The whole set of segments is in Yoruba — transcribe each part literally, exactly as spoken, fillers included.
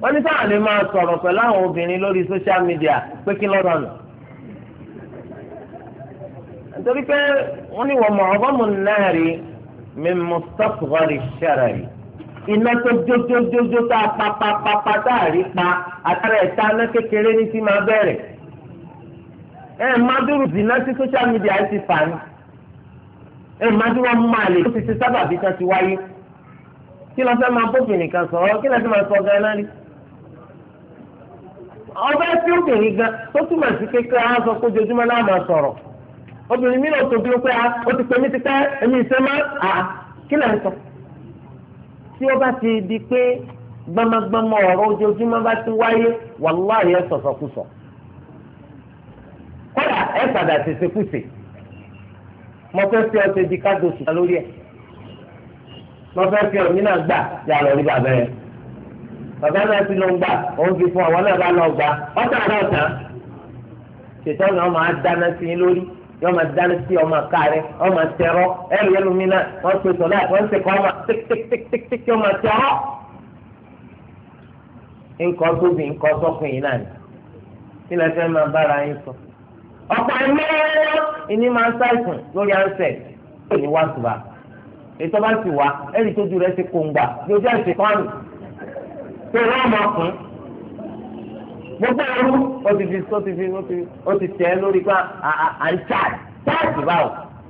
wọ́n ní sáà lè máa sọ̀rọ̀ pẹ̀lú àwọn obìnrin lórí social media pé kí lọ́dọ̀ nù. nítorí pé wọ́n ní wọ́n mọ̀ ọ́bọ̀mù náà rí mi mustasghari sharari iná tó jójójójó tá a pa pa pa pa tá a rí pa àtàrà ẹ̀ta iná kékeré ní tí máa bẹ̀rẹ̀. ẹ má dúró zina sí social media ti fà ní. ẹ má dúró máa lè tó ti ti sábàbí kan ti wáyé. kí ló fẹ́ máa bóbìnrin kan sọ̀rọ̀ kí ló fẹ́ máa sọ gan-an rí. ọbẹ̀ tí obìnrin gan tó túmọ̀ sí kékeré á sọ pé ojoojúmọ́ náà máa sọ̀rọ̀. obìnrin mi náà tóbi ó pé a ó ti pè mí ti pẹ́ èmi ìṣe máa à kí ló ń sọ. tí ó bá ti di pé gbamagbama ọ̀rọ̀ ojoojúmọ́ bá ti wáyé wàláhì ẹ̀ sọ̀sọ̀kùsọ̀. kódà ẹ̀ padà tètè kùsè. mo fẹ́ fi ọ̀sẹ̀ di káàdó sùn lórí ẹ̀. mo fẹ́ fi ọ̀mí náà gbà yà lọ rí bàbá yẹn. bàbá náà ti lọ gbà òun fi fún àwọn náà bá lọ gbà ọ̀tá náà tán. ṣètò náà máa dáná sí i lórí yọ máa dáná sí ọmọ káàrẹ ọmọ tẹrọ ẹrù ẹlòmíín náà wọn pe sọlá wọn ṣe kọ ọmọ tíktíktíktík ọmọ tẹrọ. nǹkan tóbi nǹkan sọkùn yìí náà ni kí lè fẹ́ máa bára yín sọ. ọ̀pọ̀ ẹ̀mẹ́rẹ́ ìní máa ń ṣàìsàn lórí ansẹ̀ tó ní wá tùbà ètò bá ti wá ẹ̀rí tójú rẹ̀ ti kóńgbà bí ojú ẹ̀sìn kan nù tó wọ́n máa kún gbogbo ẹrú ó ti fi ó ti fi ó ti ó ti tẹ̀ lórí pé à ń ṣáàjì ṣáàjì báwo.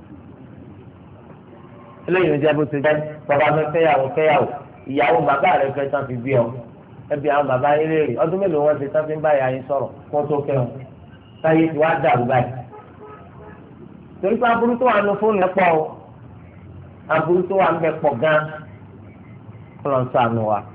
eléyìí ló jẹ́ bó ti jẹ́ bàbá mi fẹ́yàwó fẹ́yàwó ìyàwó bàbá rẹ̀ fẹ́ tán fi bí ọ ẹbí àwọn bàbá yín léèrè ọdún mélòó wọn ti tán fi ń bá ìyá yín sọ̀rọ̀ kó tó fẹ́ wọn táyé ti wá dàrú báyìí. torí pé aburú tó wà nù fóònù ẹ̀ pọ̀ o aburú tó wà ń bẹ pọ̀ gan-an kó lọ́n sọ àánú wa.